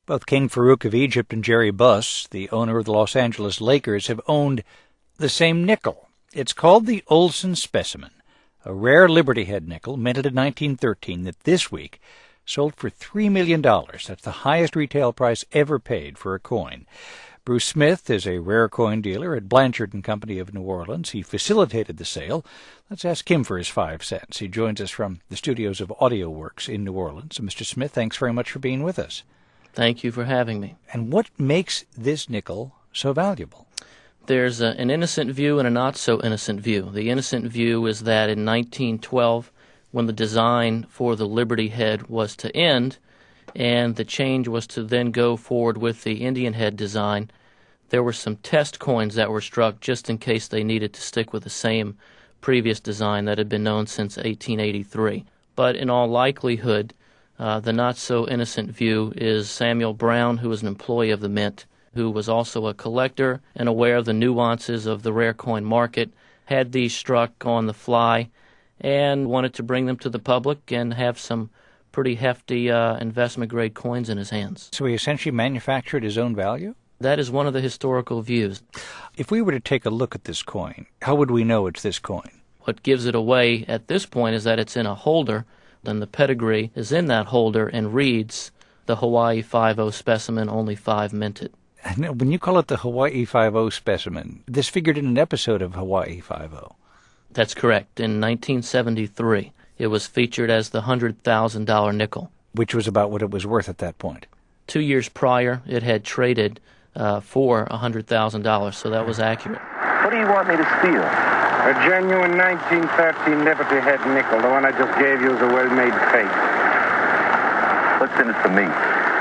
Both King Farouk of Egypt and Jerry Buss, the owner of the Los Angeles Lakers, have owned the same nickel. It's called the Olsen Specimen, a rare Liberty Head nickel minted in 1913 that this week sold for $3 million. That's the highest retail price ever paid for a coin. Bruce Smith is a rare coin dealer at Blanchard & Company of New Orleans. He facilitated the sale. Let's ask him for his 5 cents. He joins us from the studios of AudioWorks in New Orleans. So, Mr. Smith, thanks very much for being with us. Thank you for having me. And what makes this nickel so valuable? There's an innocent view and a not-so-innocent view. The innocent view is that in 1912, when the design for the Liberty Head was to end, and the change was to then go forward with the Indian Head design, there were some test coins that were struck just in case they needed to stick with the same previous design that had been known since 1883. But in all likelihood, the not-so-innocent view is Samuel Brown, who was an employee of the Mint, who was also a collector and aware of the nuances of the rare coin market, had these struck on the fly, and wanted to bring them to the public and have some pretty hefty investment-grade coins in his hands. So he essentially manufactured his own value? That is one of the historical views. If we were to take a look at this coin, how would we know it's this coin? What gives it away at this point is that it's in a holder, and the pedigree is in that holder and reads the Hawaii 5.0 specimen, only 5 minted. And when you call it the Hawaii 5.0 specimen, this figured in an episode of Hawaii 5.0. That's correct. In 1973, it was featured as the $100,000 nickel. Which was about what it was worth at that point. 2 years prior, it had traded for $100,000, so that was accurate. What do you want me to steal? A genuine 1913 Liberty Head nickel. The one I just gave you is a well-made fake. What's in it for me?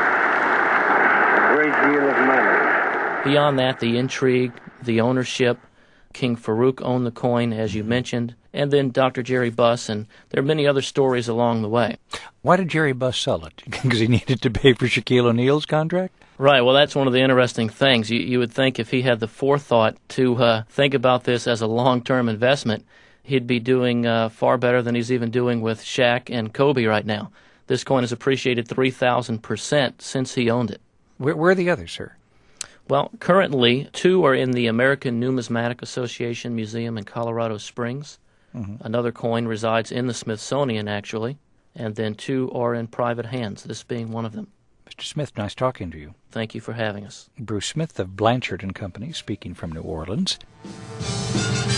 A great deal of money. Beyond that, the intrigue, the ownership. King Farouk owned the coin, as you mentioned, and then Dr. Jerry Buss, and there are many other stories along the way. Why did Jerry Buss sell it? Because he needed to pay for Shaquille O'Neal's contract? Right, well, that's one of the interesting things. You would think if he had the forethought to think about this as a long-term investment, he'd be doing far better than he's even doing with Shaq and Kobe right now. This coin has appreciated 3,000% since he owned it. Where are the others, sir? Well, currently, 2 are in the American Numismatic Association Museum in Colorado Springs. Mm-hmm. Another coin resides in the Smithsonian, actually, and then 2 are in private hands, this being one of them. Mr. Smith, nice talking to you. Thank you for having us. Bruce Smith of Blanchard & Company, speaking from New Orleans.